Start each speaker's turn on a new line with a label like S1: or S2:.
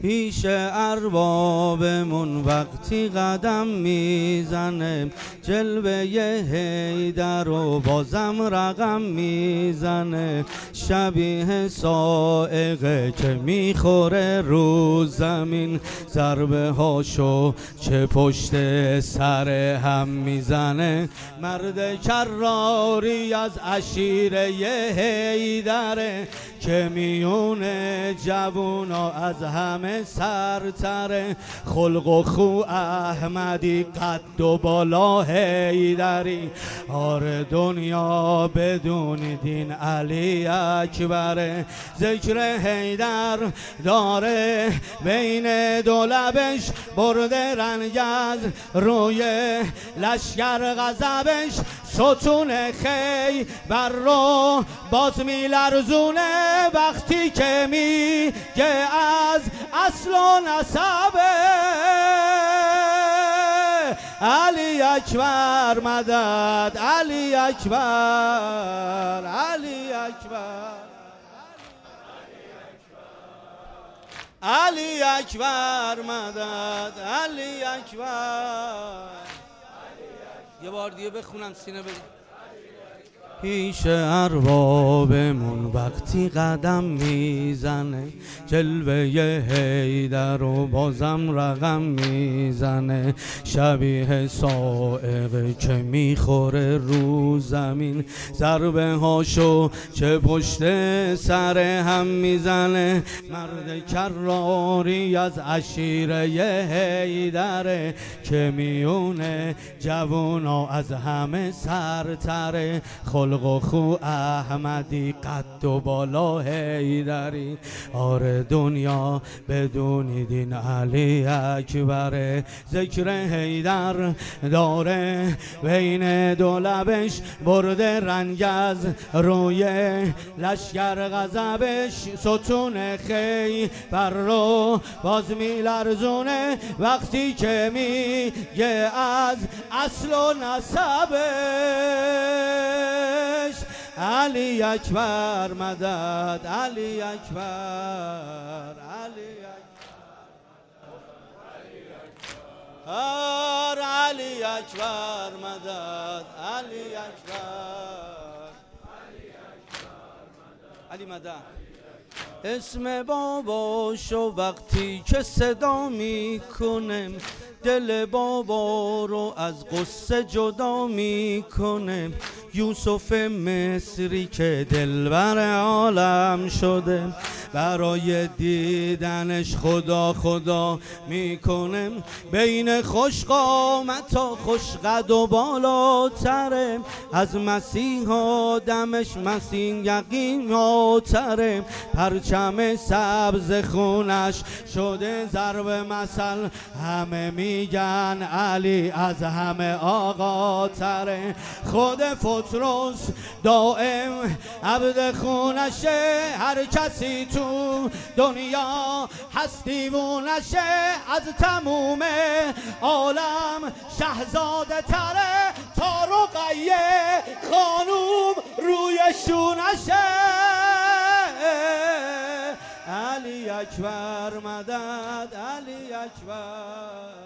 S1: پیش اربابمون وقتی قدم میزنه، جلوه حیدر و بازم رقم میزنه. شبیه صاعقه که میخوره رو زمین، ضربه هاشو چه پشت سر هم میزنه. مرد کراری از عشیره حیدره، که میونه جوونا از همه سرتره. خلق و خو احمدی، قد و بالا حیدری. آره دنیا بدون دین علی اکبره. ذکر حیدر داره بین دو لبش، برده رنگ از روی لشگر غضبش. ستون خیبر رو باز میلرزونه، وقتی که میگه از اصل و نسبه. علی اکبر مدد، علی اکبر، علی اکبر، علی اکبر مدد، علی اکبر. یه بار دیگه بخونم سینه بزن. پیش اربابمون وقتی قدم میزنه، جلوه حیدر و بازم رقم میزنه. شبیه صاعقه که میخوره رو زمین، ضربه هاشو چه پشت سر هم میزنه. مرد کراری از عشیره حیدره، که میونه جوونا از همه سرتره. خلق و خو احمدی، قد و بالا حیدری. آره دنیا بدون دین علی اکبره. ذکر حیدر داره بین دو لبش، برده رنگ از روی لشگر غضبش. ستون خیبر رو باز میلرزونه، وقتی که میگه از اصل و نسبش. علی اکبر مدد، علی اکبر، علی اکبر، علی اکبر مدد، علی اکبر، علی مدد. اسم باباشو وقتی که صدا میکنه، دل بابا رو از قصه جدا میکنه. یوسف مصری که دلبر عالم شده، برای دیدنش خدا خدا میکنه. بین خوش قامت و خوش قد و بالاتره، از مسیح آدمش مسیح یقیناتره. پرچم سبز خونش شده ضرب مثل، همه میگن علی از همه آقا تره. خود پطرس دائم عبد خونشه، هر کسی تو دنیا هست دیوونشه. از تموم عالم شهزاده تره، تا رقیه خانوم روی شونشه. علی اکبر مدد، علی اکبر.